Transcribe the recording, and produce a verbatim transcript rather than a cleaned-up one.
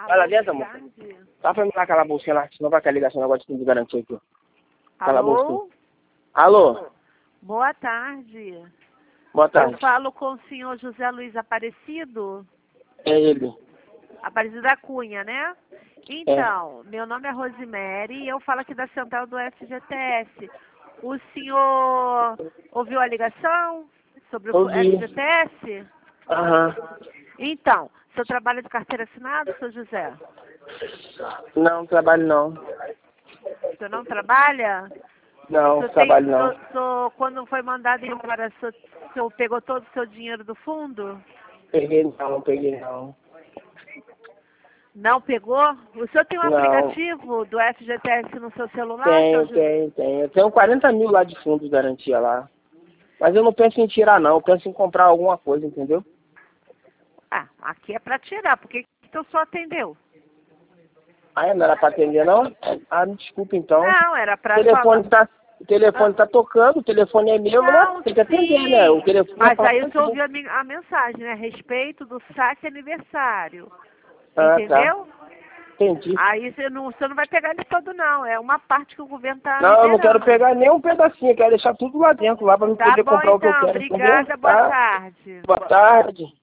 Vai lá dentro, amor. Tarde. Tá pra me dar aquela bolsinha lá, senão vai cair a ligação, negócio de fundo de garantia aqui. Aquela Alô? bolsinha. Alô? Boa tarde. Boa tarde. Eu falo com o senhor José Luiz Aparecido? É ele. Aparecido da Cunha, né? Então, é. Meu nome é Rosemary e eu falo aqui da central do F G T S. O senhor ouviu a ligação sobre o Ouvi. F G T S? Aham. Então, o senhor trabalha de carteira assinada, senhor José? Não, trabalho não. O senhor não trabalha? Não, O senhor trabalho tem, não. o senhor- o senhor, quando foi mandado embora, o senhor, o senhor pegou todo o seu dinheiro do fundo? Peguei não, não peguei não. Não pegou? O senhor tem um Não. aplicativo do F G T S no seu celular, Tenho, senhor José? tenho, tenho. Eu tenho quarenta mil lá de fundo de garantia lá. Mas eu não penso em tirar não, eu penso em comprar alguma coisa, entendeu? Ah, aqui é para tirar, por que que o senhor atendeu? Ah, não era pra atender não? Ah, me desculpa então. Não, era O para telefone falar. tá, o telefone tá tocando, o telefone é meu, Não, mas tem que atender, sim. né? O telefone Mas é aí o senhor pra... ouviu a, min- a mensagem, né? A respeito do saque aniversário. Ah, Entendeu? tá. Entendi. Aí você não, você não vai pegar ele todo, não. É uma parte que o governo está Não, eu não quero liberando. pegar nem um pedacinho, eu quero deixar tudo lá dentro, lá pra eu Tá poder bom, comprar o que eu então. quero, entendeu? Obrigada. Boa Tá? tarde. Boa tarde.